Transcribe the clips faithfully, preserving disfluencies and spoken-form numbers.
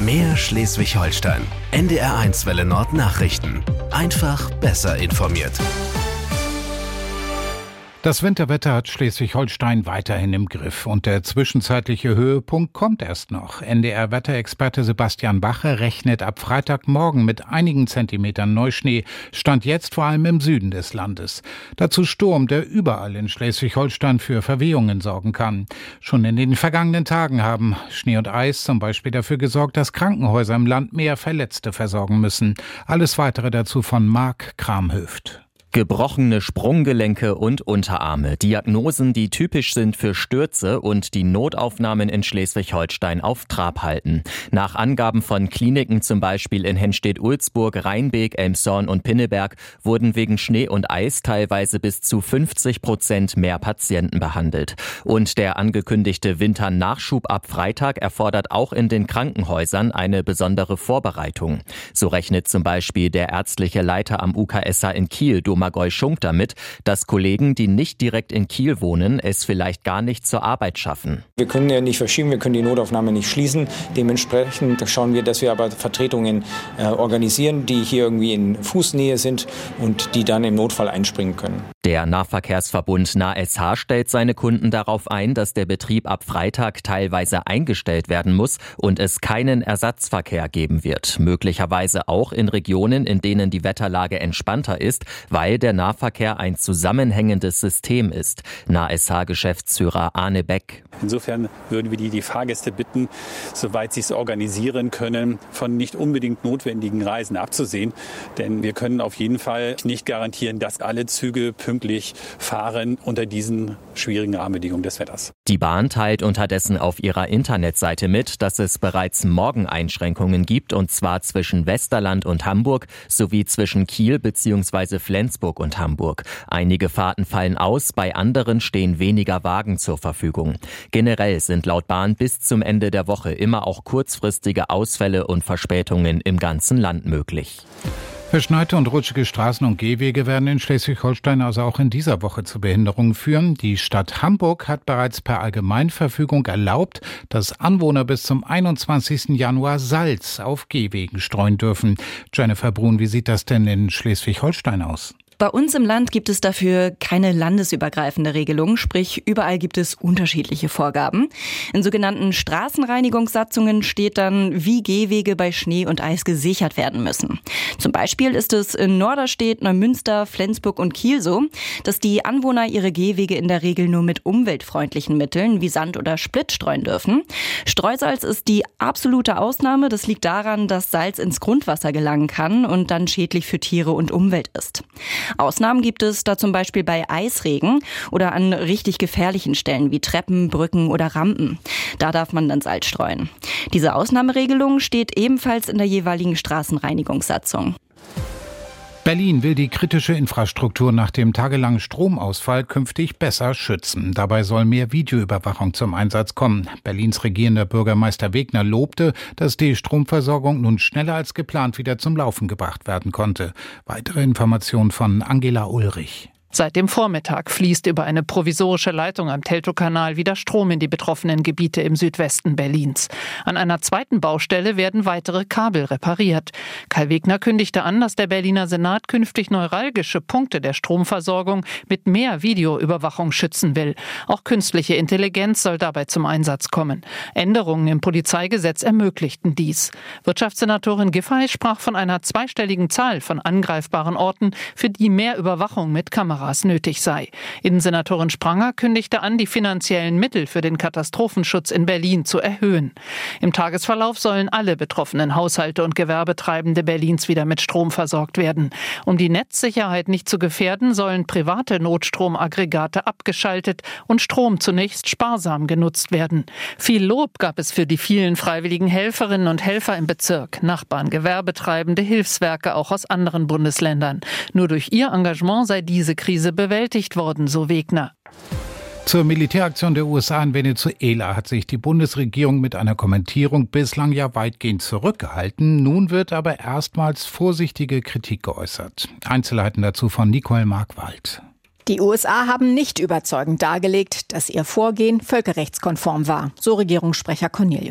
Mehr Schleswig-Holstein. N D R eins Welle Nord Nachrichten. Einfach besser informiert. Das Winterwetter hat Schleswig-Holstein weiterhin im Griff und der zwischenzeitliche Höhepunkt kommt erst noch. N D R-Wetterexperte Sebastian Bache rechnet ab Freitagmorgen mit einigen Zentimetern Neuschnee, Stand jetzt vor allem im Süden des Landes. Dazu Sturm, der überall in Schleswig-Holstein für Verwehungen sorgen kann. Schon in den vergangenen Tagen haben Schnee und Eis zum Beispiel dafür gesorgt, dass Krankenhäuser im Land mehr Verletzte versorgen müssen. Alles Weitere dazu von Marc Kramhöft. Gebrochene Sprunggelenke und Unterarme. Diagnosen, die typisch sind für Stürze und die Notaufnahmen in Schleswig-Holstein auf Trab halten. Nach Angaben von Kliniken, zum Beispiel in Henstedt-Ulzburg, Rheinbeek, Elmshorn und Pinneberg, wurden wegen Schnee und Eis teilweise bis zu fünfzig Prozent mehr Patienten behandelt. Und der angekündigte Winternachschub ab Freitag erfordert auch in den Krankenhäusern eine besondere Vorbereitung. So rechnet zum Beispiel der ärztliche Leiter am U K S H in Kiel, Domagoj Schunk, damit, dass Kollegen, die nicht direkt in Kiel wohnen, es vielleicht gar nicht zur Arbeit schaffen. Wir können ja nicht verschieben, wir können die Notaufnahme nicht schließen. Dementsprechend schauen wir, dass wir aber Vertretungen äh, organisieren, die hier irgendwie in Fußnähe sind und die dann im Notfall einspringen können. Der Nahverkehrsverbund N A S H stellt seine Kunden darauf ein, dass der Betrieb ab Freitag teilweise eingestellt werden muss und es keinen Ersatzverkehr geben wird. Möglicherweise auch in Regionen, in denen die Wetterlage entspannter ist, weil der Nahverkehr ein zusammenhängendes System ist. N A S H-Geschäftsführer Arne Beck. Insofern würden wir die, die Fahrgäste bitten, soweit sie es organisieren können, von nicht unbedingt notwendigen Reisen abzusehen. Denn wir können auf jeden Fall nicht garantieren, dass alle Züge pünktlich fahren unter diesen schwierigen Rahmenbedingungen des Wetters. Die Bahn teilt unterdessen auf ihrer Internetseite mit, dass es bereits morgen Einschränkungen gibt, und zwar zwischen Westerland und Hamburg sowie zwischen Kiel bzw. Flensburg und Hamburg. Einige Fahrten fallen aus, bei anderen stehen weniger Wagen zur Verfügung. Generell sind laut Bahn bis zum Ende der Woche immer auch kurzfristige Ausfälle und Verspätungen im ganzen Land möglich. Verschneite und rutschige Straßen und Gehwege werden in Schleswig-Holstein also auch in dieser Woche zu Behinderungen führen. Die Stadt Hamburg hat bereits per Allgemeinverfügung erlaubt, dass Anwohner bis zum einundzwanzigsten Januar Salz auf Gehwegen streuen dürfen. Jennifer Brun, wie sieht das denn in Schleswig-Holstein aus? Bei uns im Land gibt es dafür keine landesübergreifende Regelung, sprich überall gibt es unterschiedliche Vorgaben. In sogenannten Straßenreinigungssatzungen steht dann, wie Gehwege bei Schnee und Eis gesichert werden müssen. Zum Beispiel ist es in Norderstedt, Neumünster, Flensburg und Kiel so, dass die Anwohner ihre Gehwege in der Regel nur mit umweltfreundlichen Mitteln wie Sand oder Split streuen dürfen. Streusalz ist die absolute Ausnahme. Das liegt daran, dass Salz ins Grundwasser gelangen kann und dann schädlich für Tiere und Umwelt ist. Ausnahmen gibt es da zum Beispiel bei Eisregen oder an richtig gefährlichen Stellen wie Treppen, Brücken oder Rampen. Da darf man dann Salz streuen. Diese Ausnahmeregelung steht ebenfalls in der jeweiligen Straßenreinigungssatzung. Berlin will die kritische Infrastruktur nach dem tagelangen Stromausfall künftig besser schützen. Dabei soll mehr Videoüberwachung zum Einsatz kommen. Berlins regierender Bürgermeister Wegner lobte, dass die Stromversorgung nun schneller als geplant wieder zum Laufen gebracht werden konnte. Weitere Informationen von Angela Ulrich. Seit dem Vormittag fließt über eine provisorische Leitung am Teltow-Kanal wieder Strom in die betroffenen Gebiete im Südwesten Berlins. An einer zweiten Baustelle werden weitere Kabel repariert. Kai Wegner kündigte an, dass der Berliner Senat künftig neuralgische Punkte der Stromversorgung mit mehr Videoüberwachung schützen will. Auch künstliche Intelligenz soll dabei zum Einsatz kommen. Änderungen im Polizeigesetz ermöglichten dies. Wirtschaftssenatorin Giffey sprach von einer zweistelligen Zahl von angreifbaren Orten, für die mehr Überwachung mit Kameras nötig sei. Innensenatorin Spranger kündigte an, die finanziellen Mittel für den Katastrophenschutz in Berlin zu erhöhen. Im Tagesverlauf sollen alle betroffenen Haushalte und Gewerbetreibende Berlins wieder mit Strom versorgt werden. Um die Netzsicherheit nicht zu gefährden, sollen private Notstromaggregate abgeschaltet und Strom zunächst sparsam genutzt werden. Viel Lob gab es für die vielen freiwilligen Helferinnen und Helfer im Bezirk, Nachbarn, Gewerbetreibende, Hilfswerke auch aus anderen Bundesländern. Nur durch ihr Engagement sei diese Krise bewältigt worden, so Wegner. Zur Militäraktion der U S A in Venezuela hat sich die Bundesregierung mit einer Kommentierung bislang ja weitgehend zurückgehalten. Nun wird aber erstmals vorsichtige Kritik geäußert. Einzelheiten dazu von Nicole Markwald. Die U S A haben nicht überzeugend dargelegt, dass ihr Vorgehen völkerrechtskonform war, so Regierungssprecher Cornelius.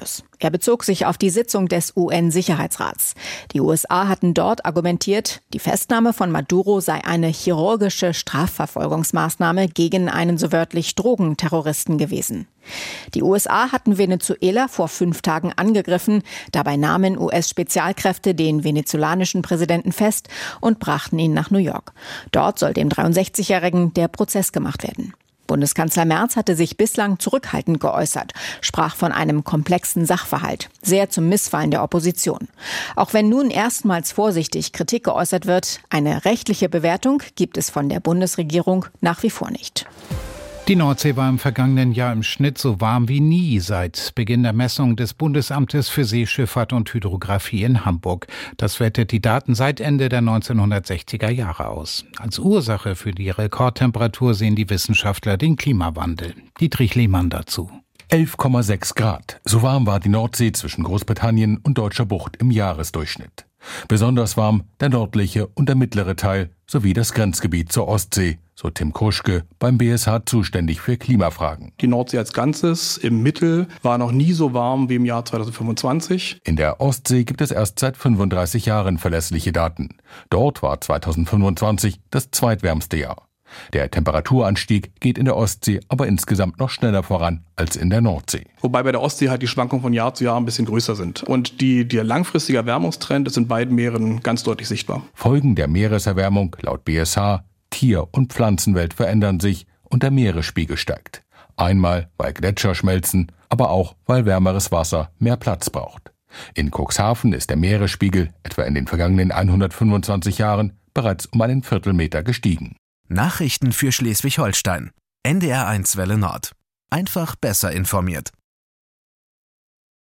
Er bezog sich auf die Sitzung des U N-Sicherheitsrats. Die U S A hatten dort argumentiert, die Festnahme von Maduro sei eine chirurgische Strafverfolgungsmaßnahme gegen einen so wörtlich Drogenterroristen gewesen. Die U S A hatten Venezuela vor fünf Tagen angegriffen. Dabei nahmen U S-Spezialkräfte den venezolanischen Präsidenten fest und brachten ihn nach New York. Dort soll dem dreiundsechzigjährigen der Prozess gemacht werden. Bundeskanzler Merz hatte sich bislang zurückhaltend geäußert, sprach von einem komplexen Sachverhalt, sehr zum Missfallen der Opposition. Auch wenn nun erstmals vorsichtig Kritik geäußert wird, eine rechtliche Bewertung gibt es von der Bundesregierung nach wie vor nicht. Die Nordsee war im vergangenen Jahr im Schnitt so warm wie nie seit Beginn der Messung des Bundesamtes für Seeschifffahrt und Hydrographie in Hamburg. Das wertet die Daten seit Ende der neunzehnhundertsechziger Jahre aus. Als Ursache für die Rekordtemperatur sehen die Wissenschaftler den Klimawandel. Dietrich Lehmann dazu. elf Komma sechs Grad. So warm war die Nordsee zwischen Großbritannien und Deutscher Bucht im Jahresdurchschnitt. Besonders warm der nördliche und der mittlere Teil sowie das Grenzgebiet zur Ostsee, so Tim Kruschke, beim B S H zuständig für Klimafragen. Die Nordsee als Ganzes im Mittel war noch nie so warm wie im Jahr zweitausendfünfundzwanzig. In der Ostsee gibt es erst seit fünfunddreißig Jahren verlässliche Daten. Dort war zweitausendfünfundzwanzig das zweitwärmste Jahr. Der Temperaturanstieg geht in der Ostsee aber insgesamt noch schneller voran als in der Nordsee. Wobei bei der Ostsee halt die Schwankungen von Jahr zu Jahr ein bisschen größer sind. Und die, der langfristige Erwärmungstrend ist in beiden Meeren ganz deutlich sichtbar. Folgen der Meereserwärmung laut B S H: Tier- und Pflanzenwelt verändern sich und der Meeresspiegel steigt. Einmal, weil Gletscher schmelzen, aber auch, weil wärmeres Wasser mehr Platz braucht. In Cuxhaven ist der Meeresspiegel etwa in den vergangenen hundertfünfundzwanzig Jahren bereits um einen Viertelmeter gestiegen. Nachrichten für Schleswig-Holstein. N D R eins Welle Nord. Einfach besser informiert.